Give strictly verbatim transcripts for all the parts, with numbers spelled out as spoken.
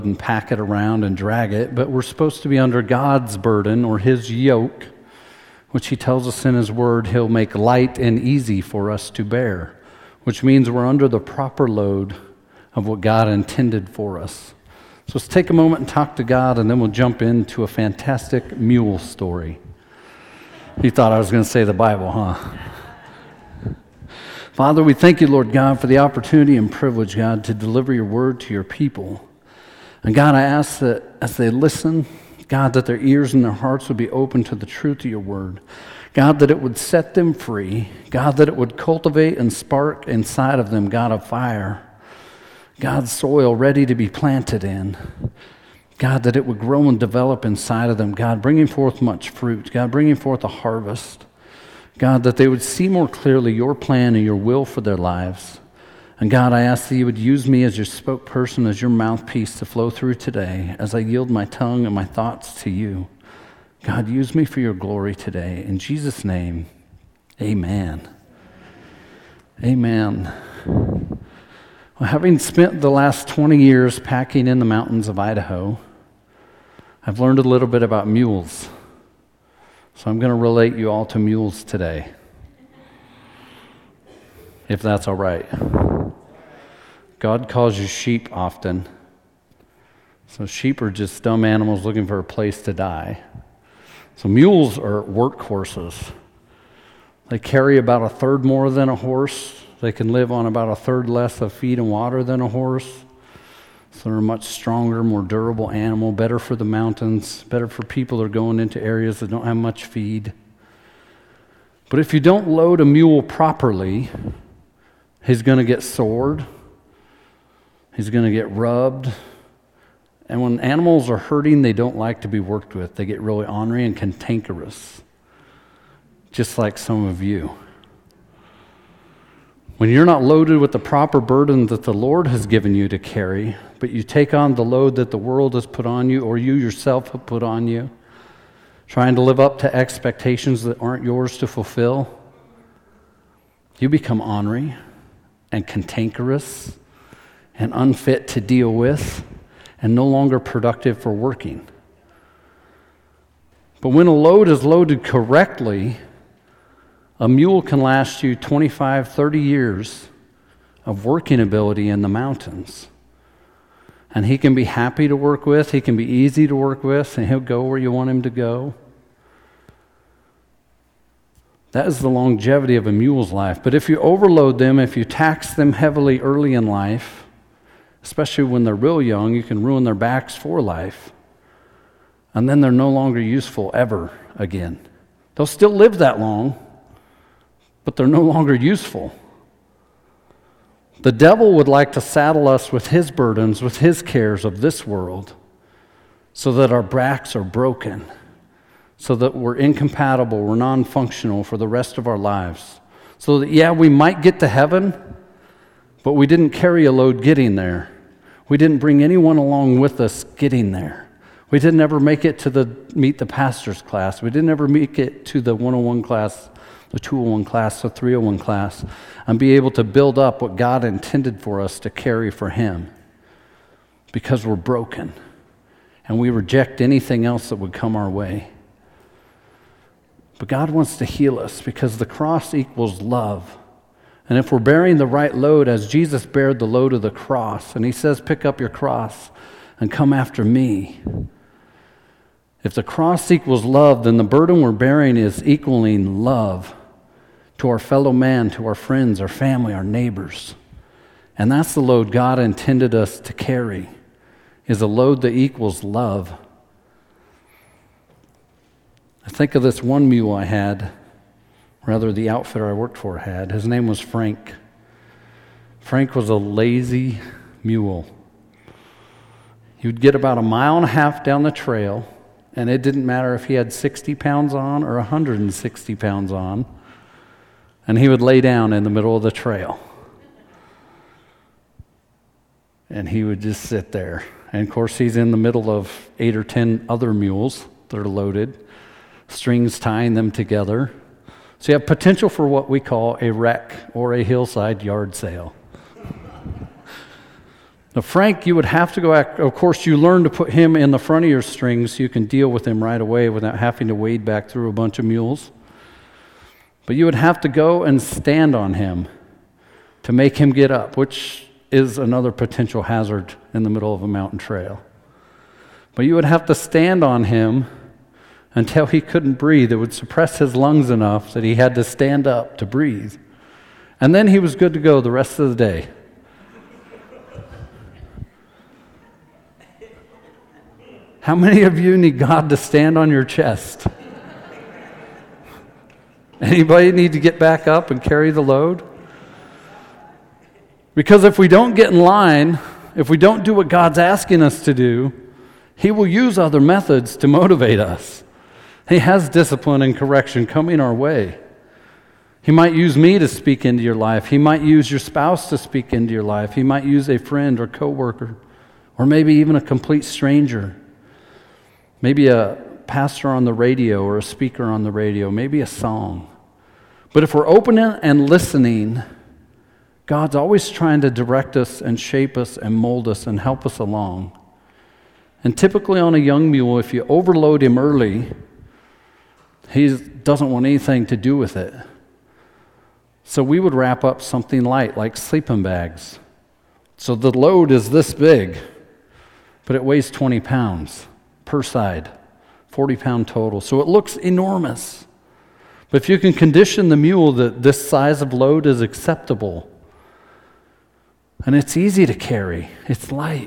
and pack it around and drag it, but we're supposed to be under God's burden or His yoke, which He tells us in His Word He'll make light and easy for us to bear, which means we're under the proper load of what God intended for us. So let's take a moment and talk to God, and then we'll jump into a fantastic mule story. You thought I was going to say the Bible, huh? Father, we thank you, Lord God, for the opportunity and privilege, God, to deliver your word to your people. And God, I ask that as they listen, God, that their ears and their hearts would be open to the truth of your word. God, that it would set them free. God, that it would cultivate and spark inside of them, God, a fire. God's soil ready to be planted in. God, that it would grow and develop inside of them. God, bringing forth much fruit. God, bringing forth a harvest. God, that they would see more clearly your plan and your will for their lives. And God, I ask that you would use me as your spokesperson, as your mouthpiece to flow through today as I yield my tongue and my thoughts to you. God, use me for your glory today. In Jesus' name, amen. Amen. Well, having spent the last twenty years packing in the mountains of Idaho, I've learned a little bit about mules. So I'm going to relate you all to mules today, if that's all right. God calls you sheep often. So sheep are just dumb animals looking for a place to die. So mules are workhorses. They carry about a third more than a horse. They can live on about a third less of feed and water than a horse. So they're a much stronger, more durable animal, better for the mountains, better for people that are going into areas that don't have much feed. But if you don't load a mule properly, he's going to get sored. He's going to get rubbed. And when animals are hurting, they don't like to be worked with. They get really ornery and cantankerous, just like some of you. When you're not loaded with the proper burden that the Lord has given you to carry, but you take on the load that the world has put on you or you yourself have put on you, trying to live up to expectations that aren't yours to fulfill, you become ornery and cantankerous and unfit to deal with and no longer productive for working. But when a load is loaded correctly, a mule can last you twenty-five, thirty years of working ability in the mountains. And he can be happy to work with, he can be easy to work with, and he'll go where you want him to go. That is the longevity of a mule's life. But if you overload them, if you tax them heavily early in life, especially when they're real young, you can ruin their backs for life. And then they're no longer useful ever again. They'll still live that long, but they're no longer useful. The devil would like to saddle us with his burdens, with his cares of this world, so that our backs are broken, so that we're incompatible, we're non-functional for the rest of our lives. So that, yeah, we might get to heaven, but we didn't carry a load getting there. We didn't bring anyone along with us getting there. We didn't ever make it to the meet the pastors class. We didn't ever make it to the one oh one class, the two oh one class, the three oh one class, and be able to build up what God intended for us to carry for Him, because we're broken and we reject anything else that would come our way. But God wants to heal us because the cross equals love. And if we're bearing the right load as Jesus bared the load of the cross, and He says, pick up your cross and come after me. If the cross equals love, then the burden we're bearing is equaling love to our fellow man, to our friends, our family, our neighbors. And that's the load God intended us to carry, is a load that equals love. I think of this one mule I had, rather the outfitter I worked for had. His name was Frank. Frank was a lazy mule. He would get about a mile and a half down the trail, and it didn't matter if he had sixty pounds on or one hundred sixty pounds on, and he would lay down in the middle of the trail. And he would just sit there. And of course, he's in the middle of eight or ten other mules that are loaded, strings tying them together. So you have potential for what we call a wreck or a hillside yard sale. Now, Frank, you would have to go, of course, you learn to put him in the front of your strings so you can deal with him right away without having to wade back through a bunch of mules. But you would have to go and stand on him to make him get up, which is another potential hazard in the middle of a mountain trail. But you would have to stand on him until he couldn't breathe. It would suppress his lungs enough that he had to stand up to breathe. And then he was good to go the rest of the day. How many of you need God to stand on your chest? Anybody need to get back up and carry the load? Because if we don't get in line, if we don't do what God's asking us to do, He will use other methods to motivate us. He has discipline and correction coming our way. He might use me to speak into your life. He might use your spouse to speak into your life. He might use a friend or coworker, or maybe even a complete stranger. Maybe a pastor on the radio or a speaker on the radio, maybe a song. But if we're open and listening, God's always trying to direct us and shape us and mold us and help us along. And typically on a young mule, if you overload him early, he doesn't want anything to do with it. So we would wrap up something light like sleeping bags. So the load is this big, but it weighs twenty pounds per side, forty pound total. So it looks enormous. But if you can condition the mule that this size of load is acceptable, and it's easy to carry, it's light,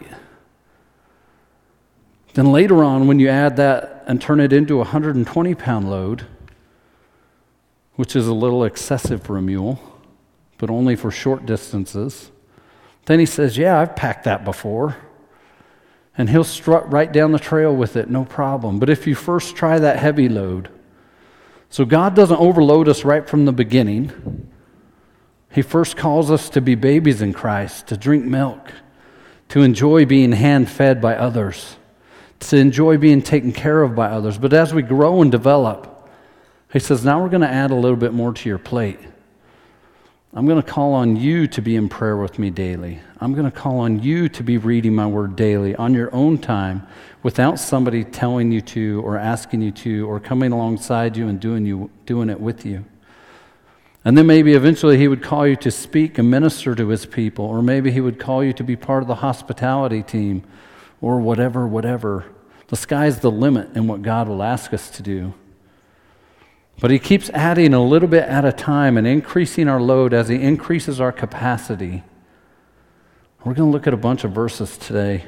then later on when you add that and turn it into a one hundred twenty pound load, which is a little excessive for a mule, but only for short distances, then he says, yeah, I've packed that before. And he'll strut right down the trail with it, no problem. But if you first try that heavy load, so God doesn't overload us right from the beginning. He first calls us to be babies in Christ, to drink milk, to enjoy being hand-fed by others, to enjoy being taken care of by others. But as we grow and develop, He says, now we're going to add a little bit more to your plate. I'm going to call on you to be in prayer with me daily. I'm going to call on you to be reading my word daily on your own time without somebody telling you to or asking you to or coming alongside you and doing you doing it with you. And then maybe eventually He would call you to speak and minister to His people, or maybe He would call you to be part of the hospitality team or whatever, whatever. The sky's the limit in what God will ask us to do. But He keeps adding a little bit at a time and increasing our load as He increases our capacity. We're going to look at a bunch of verses today.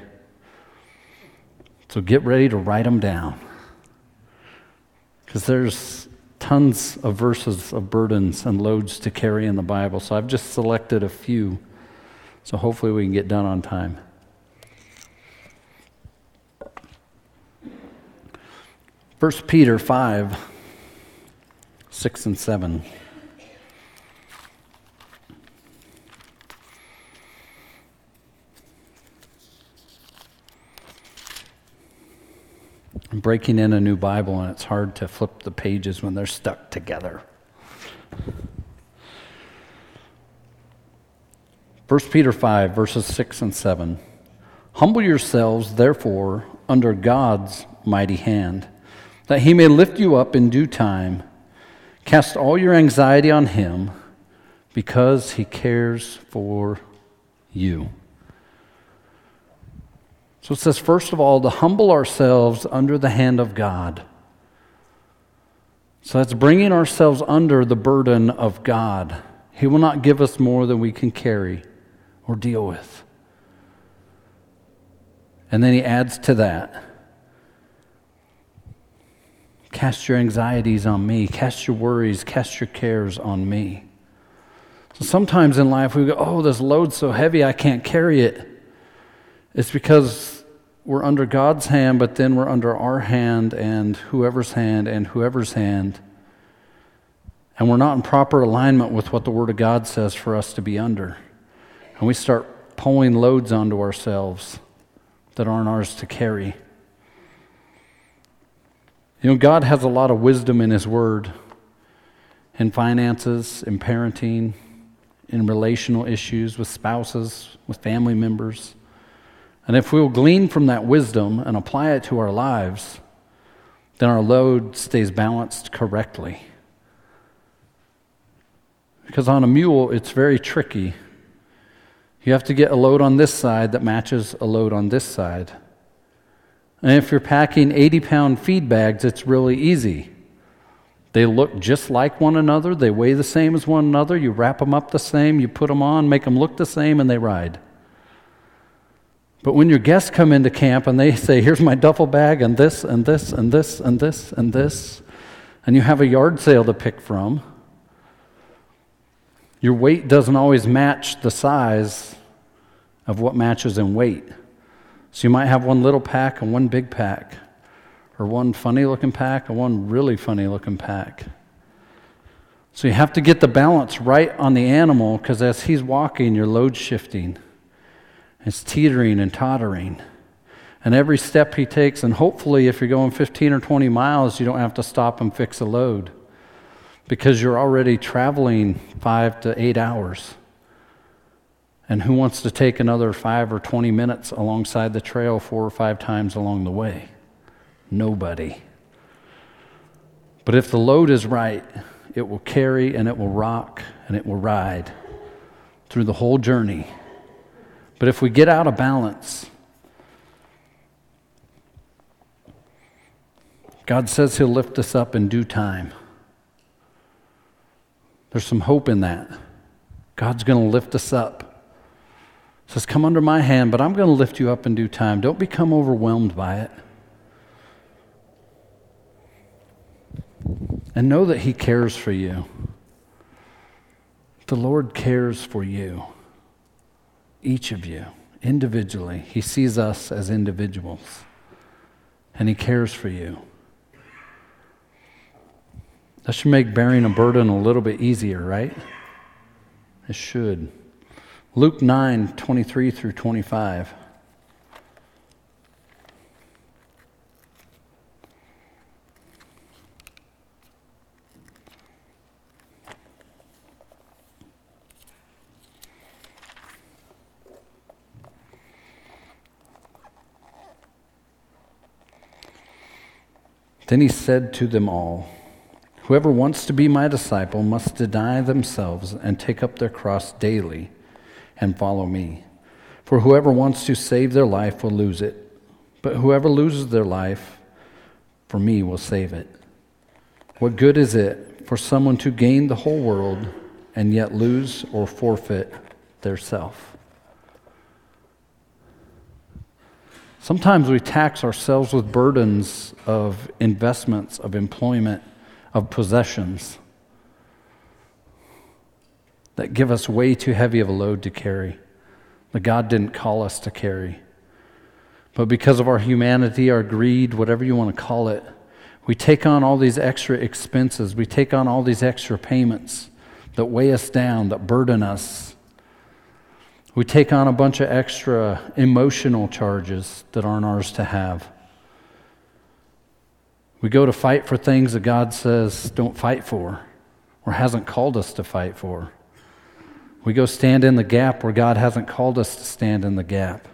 So get ready to write them down. Because there's tons of verses of burdens and loads to carry in the Bible. So I've just selected a few. So hopefully we can get done on time. First Peter five. Six and seven. I'm breaking in a new Bible, and it's hard to flip the pages when they're stuck together. First Peter five, verses six and seven. Humble yourselves, therefore, under God's mighty hand, that He may lift you up in due time. Cast all your anxiety on Him, because He cares for you. So it says, first of all, to humble ourselves under the hand of God. So that's bringing ourselves under the burden of God. He will not give us more than we can carry or deal with. And then He adds to that, cast your anxieties on me. Cast your worries, cast your cares on me. So sometimes in life we go, oh, this load's so heavy I can't carry it. It's because we're under God's hand, but then we're under our hand and whoever's hand and whoever's hand. And we're not in proper alignment with what the Word of God says for us to be under. And we start pulling loads onto ourselves that aren't ours to carry. You know, God has a lot of wisdom in His Word, in finances, in parenting, in relational issues with spouses, with family members. And if we'll glean from that wisdom and apply it to our lives, then our load stays balanced correctly. Because on a mule, it's very tricky. You have to get a load on this side that matches a load on this side. And if you're packing eighty-pound feed bags, it's really easy. They look just like one another. They weigh the same as one another. You wrap them up the same. You put them on, make them look the same, and they ride. But when your guests come into camp and they say, here's my duffel bag and this and this and this and this and this, and you have a yard sale to pick from, your weight doesn't always match the size of what matches in weight. So you might have one little pack and one big pack, or one funny-looking pack and one really funny-looking pack. So you have to get the balance right on the animal, because as he's walking, your load's shifting. It's teetering and tottering. And every step he takes, and hopefully if you're going fifteen or twenty miles, you don't have to stop and fix a load, because you're already traveling five to eight hours. And who wants to take another five or twenty minutes alongside the trail four or five times along the way? Nobody. But if the load is right, it will carry and it will rock and it will ride through the whole journey. But if we get out of balance, God says He'll lift us up in due time. There's some hope in that. God's going to lift us up. He says, come under my hand, but I'm going to lift you up in due time. Don't become overwhelmed by it. And know that He cares for you. The Lord cares for you. Each of you, individually. He sees us as individuals. And He cares for you. That should make bearing a burden a little bit easier, right? It should. Luke nine, twenty-three through twenty-five. Then He said to them all, whoever wants to be my disciple must deny themselves and take up their cross daily and follow me. For whoever wants to save their life will lose it, but whoever loses their life for me will save it. What good is it for someone to gain the whole world and yet lose or forfeit their self? Sometimes we tax ourselves with burdens of investments, of employment, of possessions that give us way too heavy of a load to carry, that God didn't call us to carry. But because of our humanity, our greed, whatever you want to call it, we take on all these extra expenses. We take on all these extra payments that weigh us down, that burden us. We take on a bunch of extra emotional charges that aren't ours to have. We go to fight for things that God says don't fight for, or hasn't called us to fight for. We go stand in the gap where God hasn't called us to stand in the gap.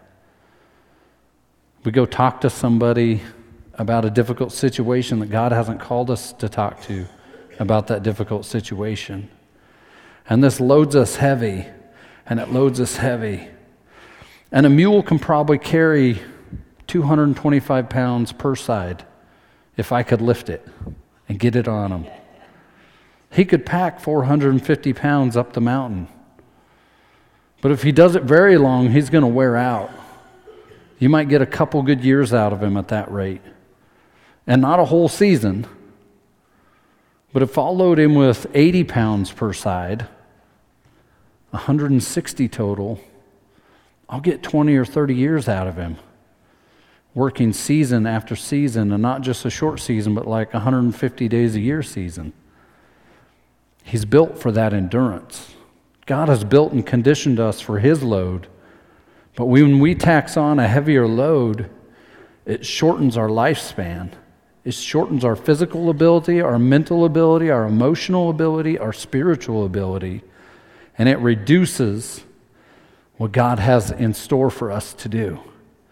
We go talk to somebody about a difficult situation that God hasn't called us to talk to about that difficult situation. And this loads us heavy. And it loads us heavy. And a mule can probably carry two hundred twenty-five pounds per side if I could lift it and get it on him. He could pack four hundred fifty pounds up the mountain. But if he does it very long, he's going to wear out. You might get a couple good years out of him at that rate. And not a whole season. But if I'll load him with eighty pounds per side, one hundred sixty total, I'll get twenty or thirty years out of him, working season after season, and not just a short season, but like one hundred fifty days a year season. He's built for that endurance. God has built and conditioned us for His load, but when we tax on a heavier load, it shortens our lifespan. It shortens our physical ability, our mental ability, our emotional ability, our spiritual ability. And it reduces what God has in store for us to do.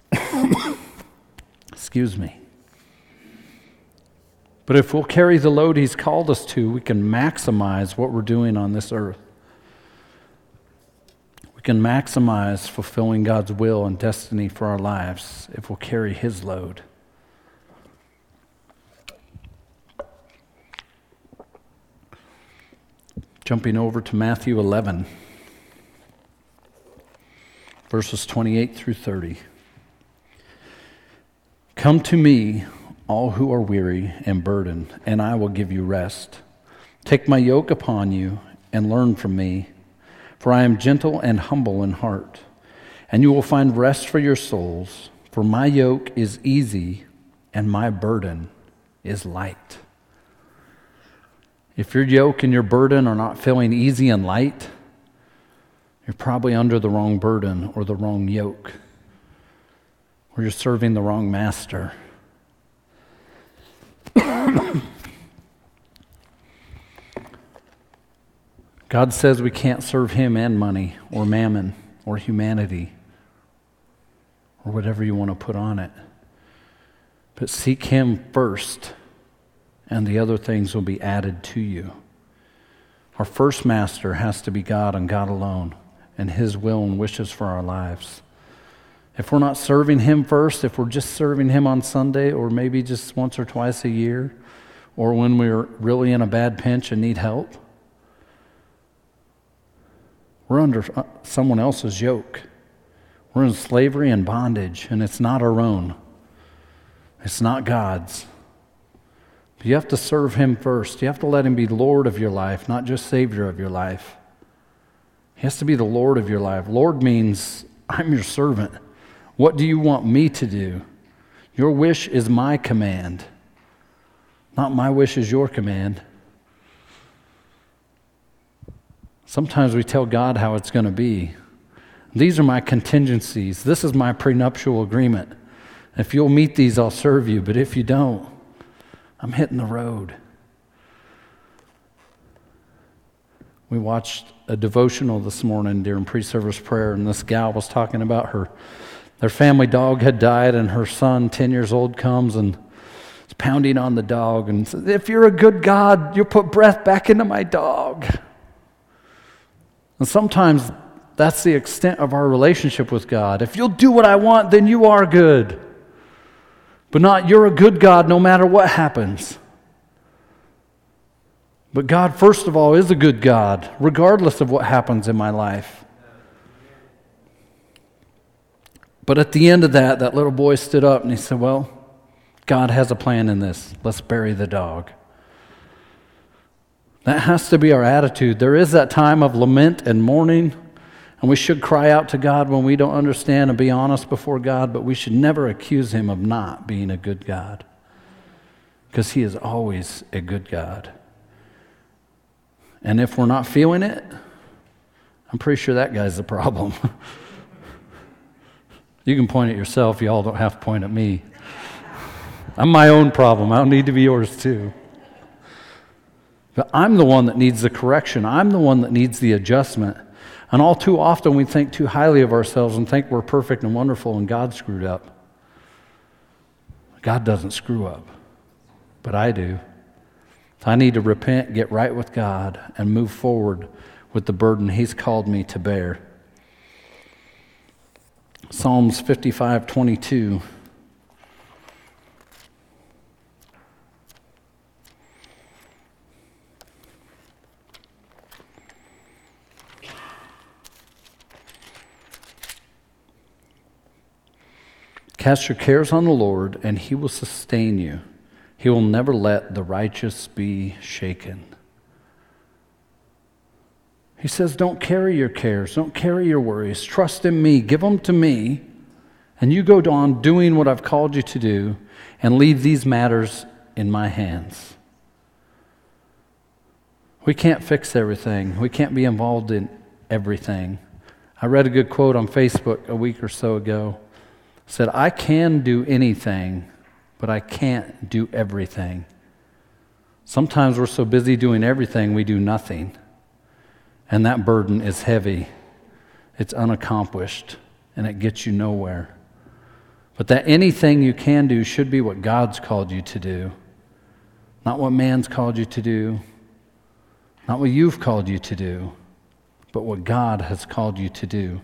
Excuse me. But if we'll carry the load he's called us to, we can maximize what we're doing on this earth. We can maximize fulfilling God's will and destiny for our lives if we'll carry his load. Jumping over to Matthew eleven, verses twenty-eight through thirty. Come to me, all who are weary and burdened, and I will give you rest. Take my yoke upon you and learn from me, for I am gentle and humble in heart, and you will find rest for your souls. For my yoke is easy and my burden is light. If your yoke and your burden are not feeling easy and light, you're probably under the wrong burden or the wrong yoke, or you're serving the wrong master. God says we can't serve him and money or mammon or humanity or whatever you want to put on it. But seek him first, and the other things will be added to you. Our first master has to be God and God alone, and his will and wishes for our lives. If we're not serving him first, if we're just serving him on Sunday or maybe just once or twice a year, or when we're really in a bad pinch and need help, we're under someone else's yoke. We're in slavery and bondage, and it's not our own. It's not God's. But you have to serve him first. You have to let him be Lord of your life, not just Savior of your life. He has to be the Lord of your life. Lord means, I'm your servant. What do you want me to do? Your wish is my command. Not my wish is your command. Sometimes we tell God how it's going to be. These are my contingencies. This is my prenuptial agreement. If you'll meet these, I'll serve you. But if you don't, I'm hitting the road. We watched a devotional this morning during pre-service prayer, and this gal was talking about her, their family dog had died, and her son, ten years old, comes and is pounding on the dog and says, if you're a good God, you'll put breath back into my dog. And sometimes that's the extent of our relationship with God. If you'll do what I want, then you are good. But not, you're a good God no matter what happens. But God, first of all, is a good God, regardless of what happens in my life. But at the end of that, that little boy stood up and he said, well, God has a plan in this. Let's bury the dog. That has to be our attitude. There is that time of lament and mourning, and we should cry out to God when we don't understand and be honest before God, but we should never accuse him of not being a good God, because he is always a good God. And if we're not feeling it, I'm pretty sure that guy's the problem. You can point at yourself. Y'all don't have to point at me. I'm my own problem. I don't need to be yours too. But I'm the one that needs the correction. I'm the one that needs the adjustment. And all too often we think too highly of ourselves and think we're perfect and wonderful, and God screwed up. God doesn't screw up, but I do. So I need to repent, get right with God, and move forward with the burden he's called me to bear. Psalms fifty-five twenty-two. Cast your cares on the Lord, and he will sustain you. He will never let the righteous be shaken. He says, don't carry your cares. Don't carry your worries. Trust in me. Give them to me. And you go on doing what I've called you to do, and leave these matters in my hands. We can't fix everything. We can't be involved in everything. I read a good quote on Facebook a week or so ago. It said, I can do anything, but I can't do everything. Sometimes we're so busy doing everything, we do nothing. And that burden is heavy. It's unaccomplished, and it gets you nowhere. But that anything you can do should be what God's called you to do, not what man's called you to do, not what you've called you to do, but what God has called you to do.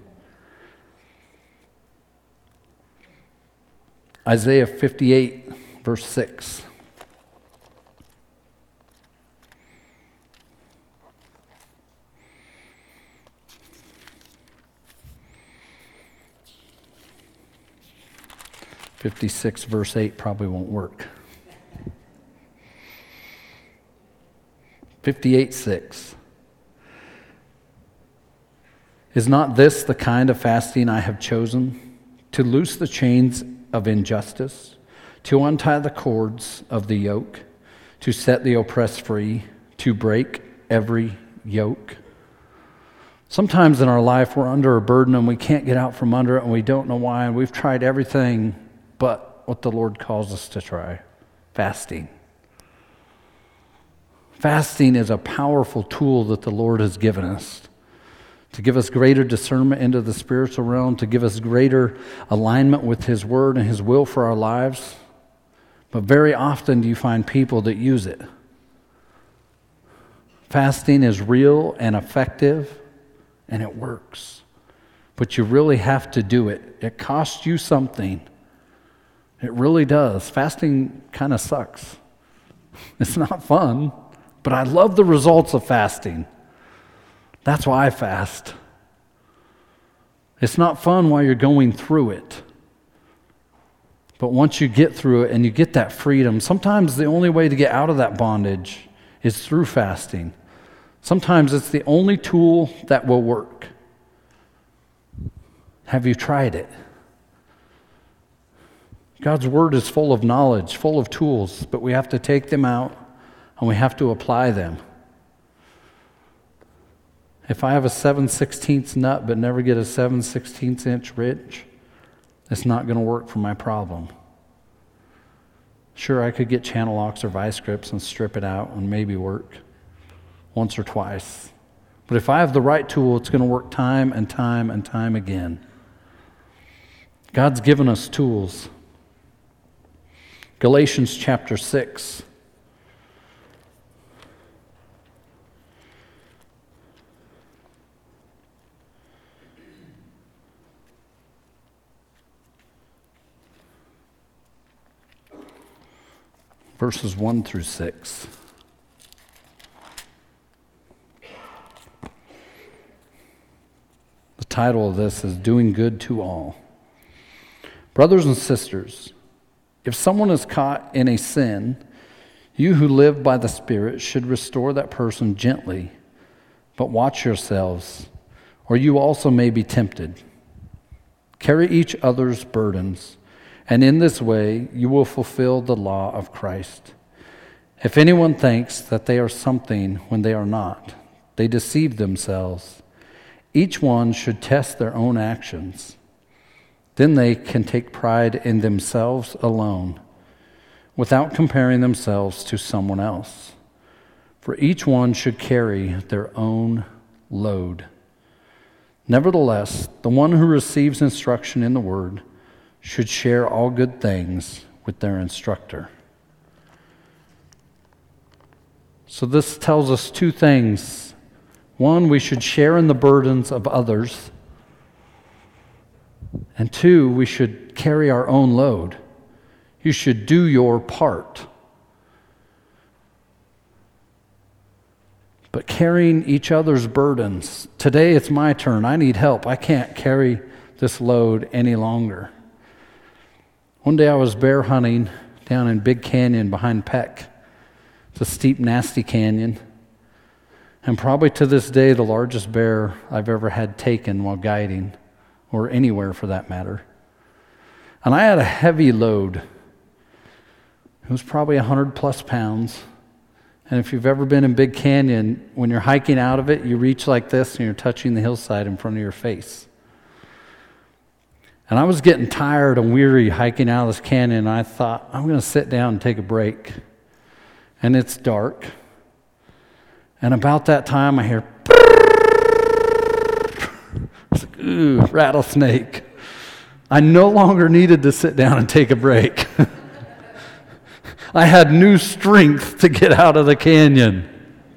Isaiah fifty-eight, verse six. fifty-six, verse eight probably won't work. fifty-eight, six. Is not this the kind of fasting I have chosen? To loose the chains of injustice, to untie the cords of the yoke, to set the oppressed free, to break every yoke. Sometimes in our life we're under a burden and we can't get out from under it and we don't know why, and we've tried everything but what the Lord calls us to try, fasting. Fasting is a powerful tool that the Lord has given us to give us greater discernment into the spiritual realm, to give us greater alignment with His Word and His will for our lives. But very often do you find people that use it. Fasting is real and effective, and it works. But you really have to do it. It costs you something. It really does. Fasting kind of sucks. It's not fun, but I love the results of fasting. That's why I fast. It's not fun while you're going through it. But once you get through it and you get that freedom, sometimes the only way to get out of that bondage is through fasting. Sometimes it's the only tool that will work. Have you tried it? God's Word is full of knowledge, full of tools, but we have to take them out and we have to apply them. If I have a seven sixteenths nut but never get a seven sixteenths inch ridge, it's not going to work for my problem. Sure, I could get channel locks or vice grips and strip it out and maybe work once or twice. But if I have the right tool, it's going to work time and time and time again. God's given us tools. Galatians chapter six. Verses one through six. The title of this is Doing Good to All. Brothers and sisters, if someone is caught in a sin, you who live by the Spirit should restore that person gently, but watch yourselves, or you also may be tempted. Carry each other's burdens, and in this way you will fulfill the law of Christ. If anyone thinks that they are something when they are not, they deceive themselves. Each one should test their own actions. Then they can take pride in themselves alone, without comparing themselves to someone else. For each one should carry their own load. Nevertheless, the one who receives instruction in the Word should share all good things with their instructor. So this tells us two things. One, we should share in the burdens of others. And two, we should carry our own load. You should do your part. But carrying each other's burdens. Today it's my turn. I need help. I can't carry this load any longer. One day I was bear hunting down in Big Canyon behind Peck. It's a steep, nasty canyon. And probably to this day the largest bear I've ever had taken while guiding, or anywhere for that matter. And I had a heavy load. It was probably one hundred plus pounds. And if you've ever been in Big Canyon, when you're hiking out of it, you reach like this and you're touching the hillside in front of your face. And I was getting tired and weary hiking out of this canyon, and I thought, I'm going to sit down and take a break. And it's dark. And about that time, I hear, it's like, ooh, rattlesnake. I no longer needed to sit down and take a break. I had new strength to get out of the canyon.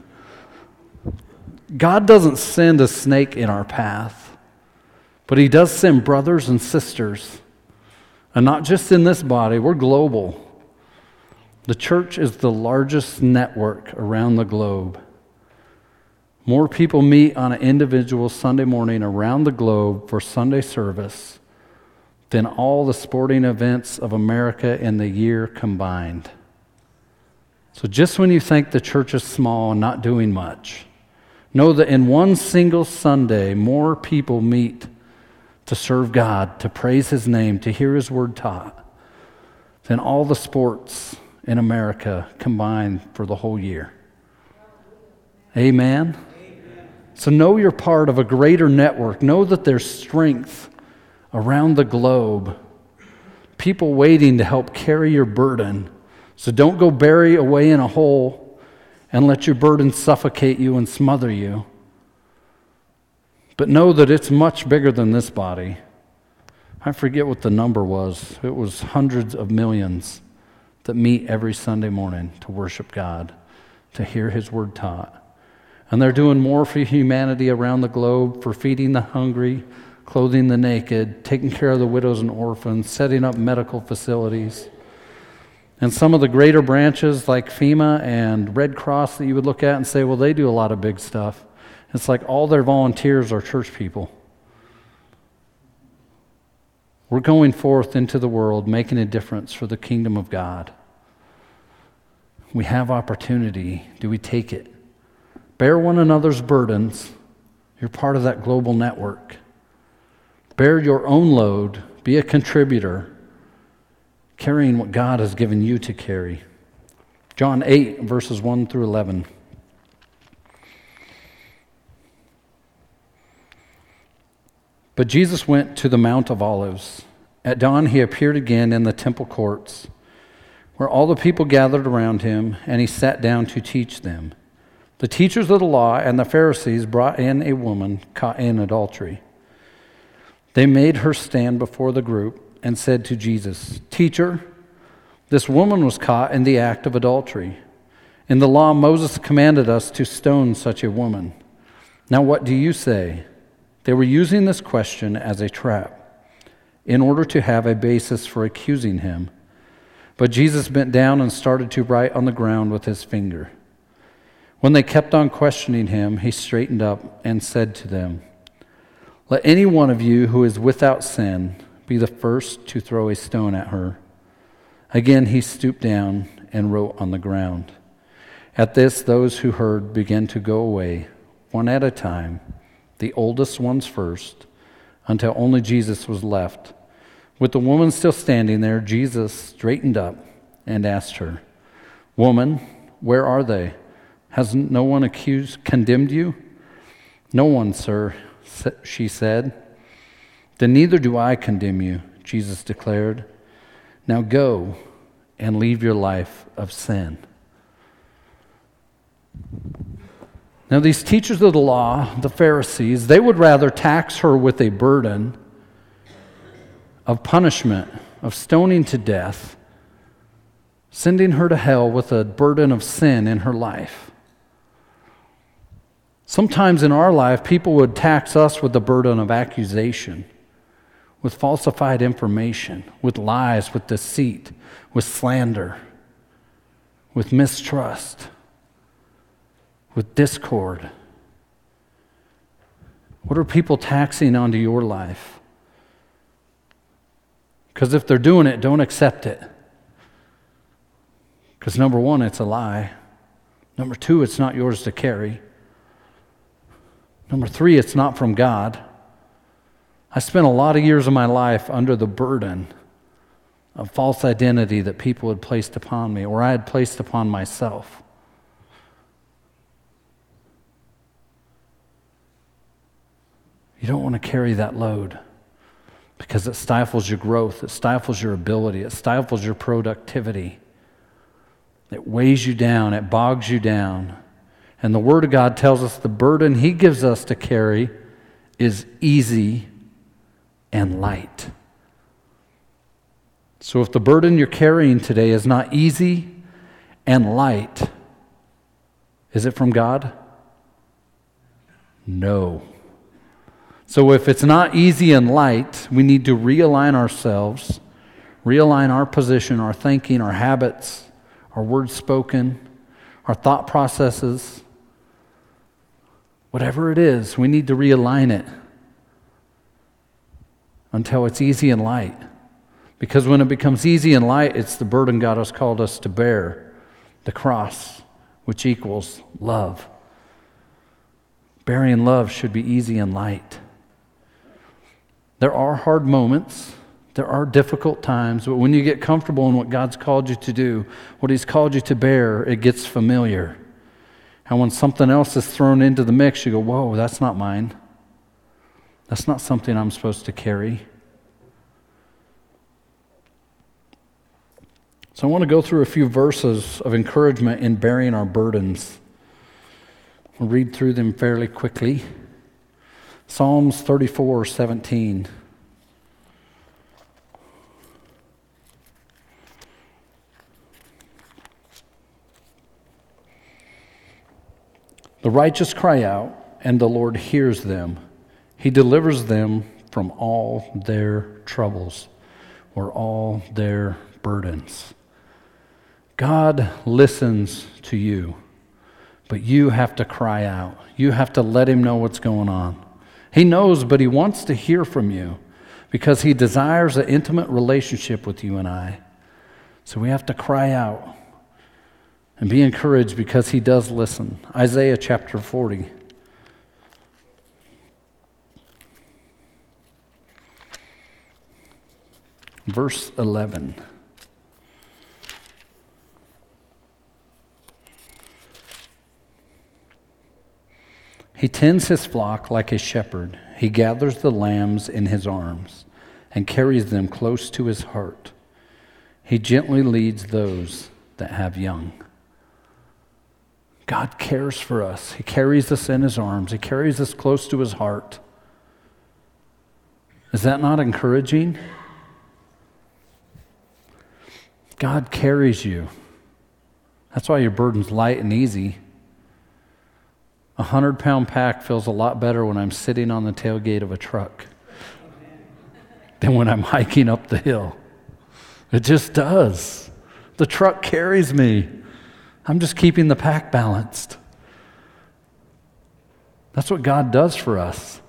God doesn't send a snake in our path, but He does send brothers and sisters. And not just in this body, we're global. The church is the largest network around the globe. More people meet on an individual Sunday morning around the globe for Sunday service than all the sporting events of America in the year combined. So just when you think the church is small and not doing much, know that in one single Sunday, more people meet to serve God, to praise His name, to hear His word taught, than all the sports in America combined for the whole year. Amen? Amen. So know you're part of a greater network. Know that there's strength around the globe. People waiting to help carry your burden. So don't go bury away in a hole and let your burden suffocate you and smother you. But know that it's much bigger than this body. I forget what the number was. It was hundreds of millions that meet every Sunday morning to worship God, to hear His word taught. And they're doing more for humanity around the globe, for feeding the hungry, clothing the naked, taking care of the widows and orphans, setting up medical facilities. And some of the greater branches like FEMA and Red Cross that you would look at and say, well, they do a lot of big stuff. It's like all their volunteers are church people. We're going forth into the world, making a difference for the kingdom of God. We have opportunity. Do we take it? Bear one another's burdens. You're part of that global network. Bear your own load. Be a contributor, carrying what God has given you to carry. John eight, verses one through eleven. But Jesus went to the Mount of Olives. At dawn He appeared again in the temple courts, where all the people gathered around Him, and He sat down to teach them. The teachers of the law and the Pharisees brought in a woman caught in adultery. They made her stand before the group and said to Jesus, "Teacher, this woman was caught in the act of adultery. In the law, Moses commanded us to stone such a woman. Now what do you say?" They were using this question as a trap, in order to have a basis for accusing Him. But Jesus bent down and started to write on the ground with His finger. When they kept on questioning Him, He straightened up and said to them, "Let any one of you who is without sin be the first to throw a stone at her." Again He stooped down and wrote on the ground. At this, those who heard began to go away, one at a time, the oldest ones first, until only Jesus was left. With the woman still standing there, Jesus straightened up and asked her, "Woman, where are they? Has no one accused, condemned you?" "No one, sir," she said. "Then neither do I condemn you," Jesus declared. "Now go and leave your life of sin." Now these teachers of the law, the Pharisees, they would rather tax her with a burden of punishment, of stoning to death, sending her to hell with a burden of sin in her life. Sometimes in our life, people would tax us with the burden of accusation, with falsified information, with lies, with deceit, with slander, with mistrust, with discord. What are people taxing onto your life? Because if they're doing it, don't accept it. Because number one, it's a lie. Number two, it's not yours to carry. Number three, it's not from God. I spent a lot of years of my life under the burden of false identity that people had placed upon me, or I had placed upon myself. You don't want to carry that load because it stifles your growth, it stifles your ability, it stifles your productivity. It weighs you down, it bogs you down. And the Word of God tells us the burden He gives us to carry is easy and light. So if the burden you're carrying today is not easy and light, is it from God? No. So if it's not easy and light, we need to realign ourselves, realign our position, our thinking, our habits, our words spoken, our thought processes. Whatever it is, we need to realign it until it's easy and light. Because when it becomes easy and light, it's the burden God has called us to bear, the cross, which equals love. Bearing love should be easy and light. There are hard moments, there are difficult times, but when you get comfortable in what God's called you to do, what He's called you to bear, it gets familiar. And when something else is thrown into the mix, you go, whoa, that's not mine. That's not something I'm supposed to carry. So I want to go through a few verses of encouragement in bearing our burdens. We'll read through them fairly quickly. Psalms thirty-four seventeen. The righteous cry out, and the Lord hears them. He delivers them from all their troubles or all their burdens. God listens to you, but you have to cry out. You have to let Him know what's going on. He knows, but He wants to hear from you because He desires an intimate relationship with you and I. So we have to cry out and be encouraged because He does listen. Isaiah chapter forty. Verse eleven. He tends His flock like a shepherd. He gathers the lambs in His arms and carries them close to His heart. He gently leads those that have young. God cares for us. He carries us in His arms. He carries us close to His heart. Is that not encouraging? God carries you. That's why your burden's light and easy. A hundred-pound pack feels a lot better when I'm sitting on the tailgate of a truck than when I'm hiking up the hill. It just does. The truck carries me. I'm just keeping the pack balanced. That's what God does for us.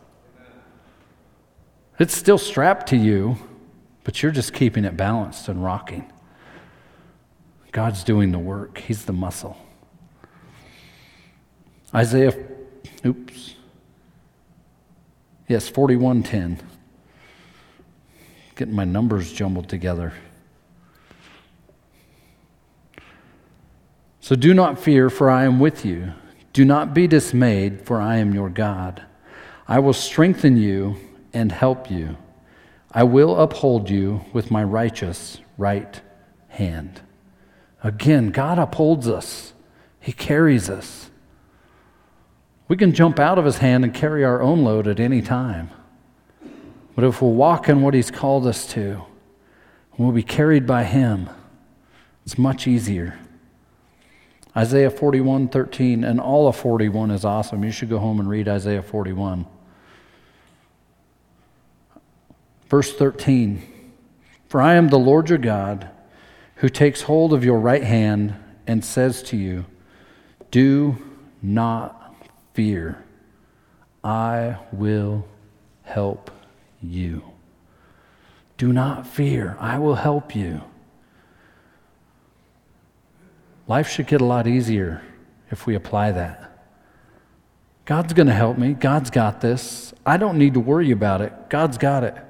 It's still strapped to you, but you're just keeping it balanced and rocking. God's doing the work. He's the muscle. Isaiah, oops. Yes, forty-one ten. Getting my numbers jumbled together. So do not fear, for I am with you. Do not be dismayed, for I am your God. I will strengthen you and help you. I will uphold you with my righteous right hand. Again, God upholds us. He carries us. We can jump out of His hand and carry our own load at any time. But if we'll walk in what He's called us to, we'll be carried by Him. It's much easier. Isaiah forty-one thirteen, and all of forty-one is awesome. You should go home and read Isaiah forty-one. Verse thirteen, for I am the Lord your God, who takes hold of your right hand and says to you, do not fear, I will help you. Do not fear, I will help you. Life should get a lot easier if we apply that. God's going to help me. God's got this. I don't need to worry about it. God's got it.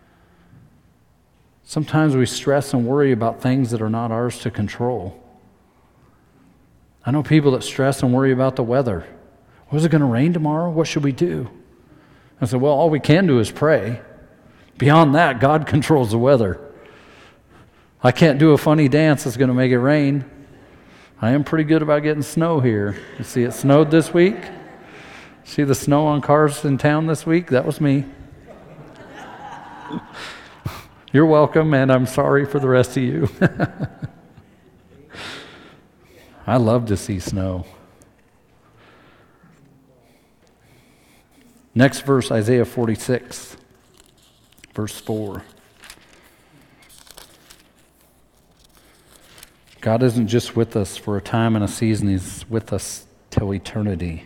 Sometimes we stress and worry about things that are not ours to control. I know people that stress and worry about the weather. Was it going to rain tomorrow? What should we do? I said, well, all we can do is pray. Beyond that, God controls the weather. I can't do a funny dance that's going to make it rain. I am pretty good about getting snow here. You see, it snowed this week. See the snow on cars in town this week? That was me. You're welcome, and I'm sorry for the rest of you. I love to see snow. Next verse, Isaiah forty-six, verse four. God isn't just with us for a time and a season, He's with us till eternity.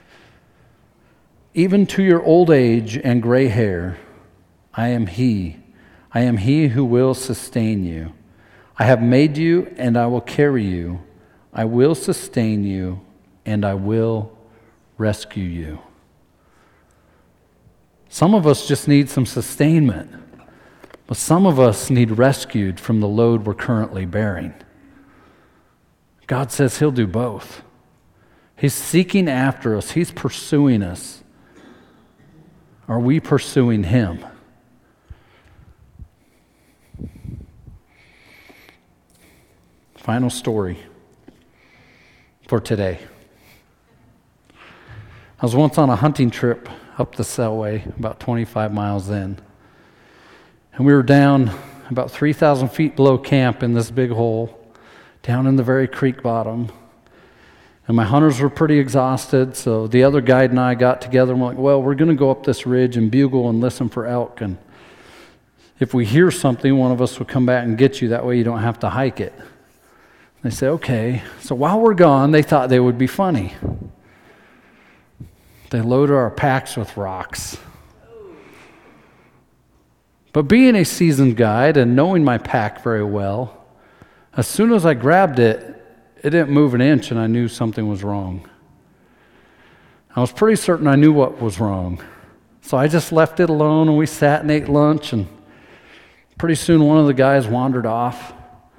Even to your old age and gray hair, I am He. I am He who will sustain you. I have made you, and I will carry you. I will sustain you, and I will rescue you. Some of us just need some sustainment, but some of us need rescued from the load we're currently bearing. God says He'll do both. He's seeking after us. He's pursuing us. Are we pursuing Him? Final story for today. I was once on a hunting trip up the Selway, about twenty-five miles in. And we were down about three thousand feet below camp in this big hole, down in the very creek bottom. And my hunters were pretty exhausted, so the other guide and I got together and we're like, well, we're going to go up this ridge and bugle and listen for elk. And if we hear something, one of us will come back and get you. That way you don't have to hike it. They said, okay. So while we're gone, they thought they would be funny. They loaded our packs with rocks. But being a seasoned guide and knowing my pack very well, as soon as I grabbed it, it didn't move an inch and I knew something was wrong. I was pretty certain I knew what was wrong. So I just left it alone and we sat and ate lunch, and pretty soon one of the guys wandered off.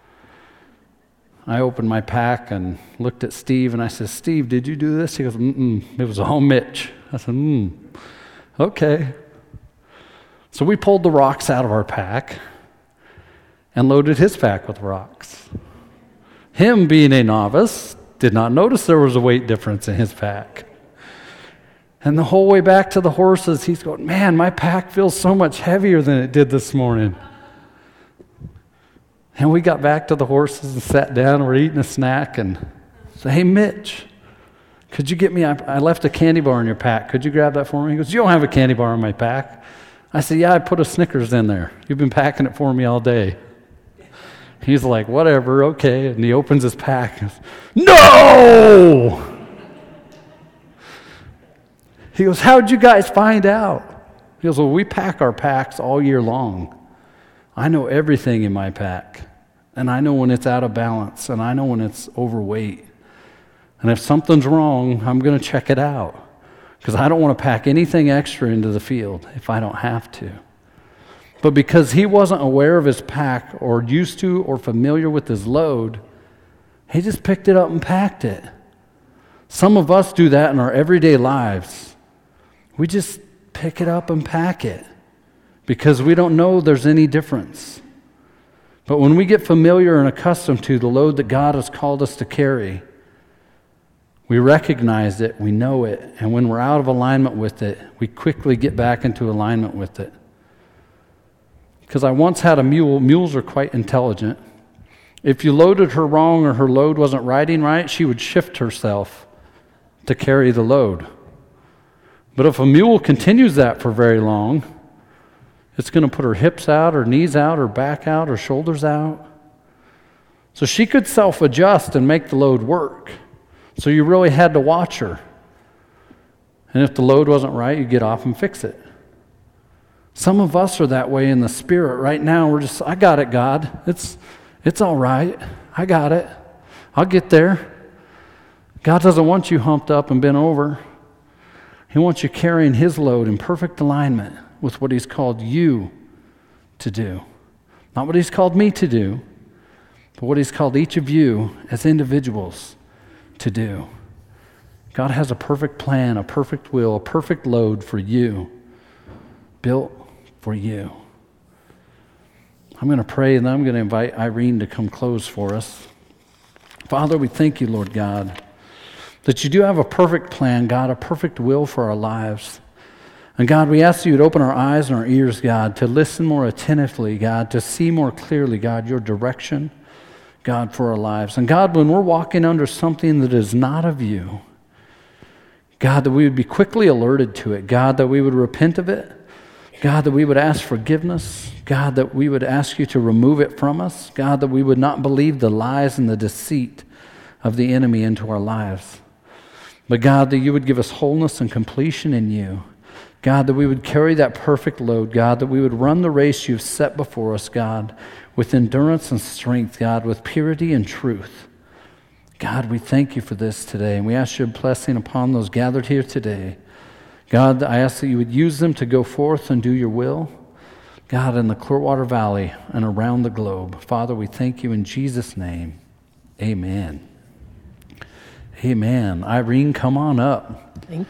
I opened my pack and looked at Steve and I said, Steve, did you do this? He goes, mm-mm, it was all Mitch. I said, mm, okay. So we pulled the rocks out of our pack and loaded his pack with rocks. Him, being a novice, did not notice there was a weight difference in his pack. And the whole way back to the horses, he's going, man, my pack feels so much heavier than it did this morning. And we got back to the horses and sat down, and we're eating a snack, and said, hey, Mitch, could you get me, I, I left a candy bar in your pack. Could you grab that for me? He goes, you don't have a candy bar in my pack. I said, yeah, I put a Snickers in there. You've been packing it for me all day. He's like, whatever, okay. And he opens his pack and goes, no! He goes, how'd you guys find out? He goes, well, we pack our packs all year long. I know everything in my pack. And I know when it's out of balance. And I know when it's overweight. And if something's wrong, I'm going to check it out. Because I don't want to pack anything extra into the field if I don't have to. But because he wasn't aware of his pack or used to or familiar with his load, he just picked it up and packed it. Some of us do that in our everyday lives. We just pick it up and pack it because we don't know there's any difference. But when we get familiar and accustomed to the load that God has called us to carry, we recognize it, we know it, and when we're out of alignment with it, we quickly get back into alignment with it. Because I once had a mule. Mules are quite intelligent. If you loaded her wrong or her load wasn't riding right, she would shift herself to carry the load. But if a mule continues that for very long, it's going to put her hips out, her knees out, her back out, her shoulders out. So she could self-adjust and make the load work. So you really had to watch her. And if the load wasn't right, you get off and fix it. Some of us are that way in the spirit right now. We're just, I got it, God. It's, it's all right. I got it. I'll get there. God doesn't want you humped up and bent over. He wants you carrying His load in perfect alignment with what He's called you to do. Not what He's called me to do, but what He's called each of you as individuals to do. God has a perfect plan, a perfect will, a perfect load for you, built for you. I'm going to pray, and then I'm going to invite Irene to come close for us. Father, we thank you, Lord God, that you do have a perfect plan, God, a perfect will for our lives. And God, we ask that you would open our eyes and our ears, God, to listen more attentively, God, to see more clearly, God, your direction, God, for our lives. And God, when we're walking under something that is not of you, God, that we would be quickly alerted to it. God, that we would repent of it. God, that we would ask forgiveness. God, that we would ask you to remove it from us. God, that we would not believe the lies and the deceit of the enemy into our lives. But God, that you would give us wholeness and completion in you. God, that we would carry that perfect load. God, that we would run the race you've set before us, God, with endurance and strength, God, with purity and truth. God, we thank you for this today, and we ask your blessing upon those gathered here today. God, I ask that you would use them to go forth and do your will. God, in the Clearwater Valley and around the globe. Father, we thank you in Jesus' name. Amen. Amen. Irene, come on up. Thank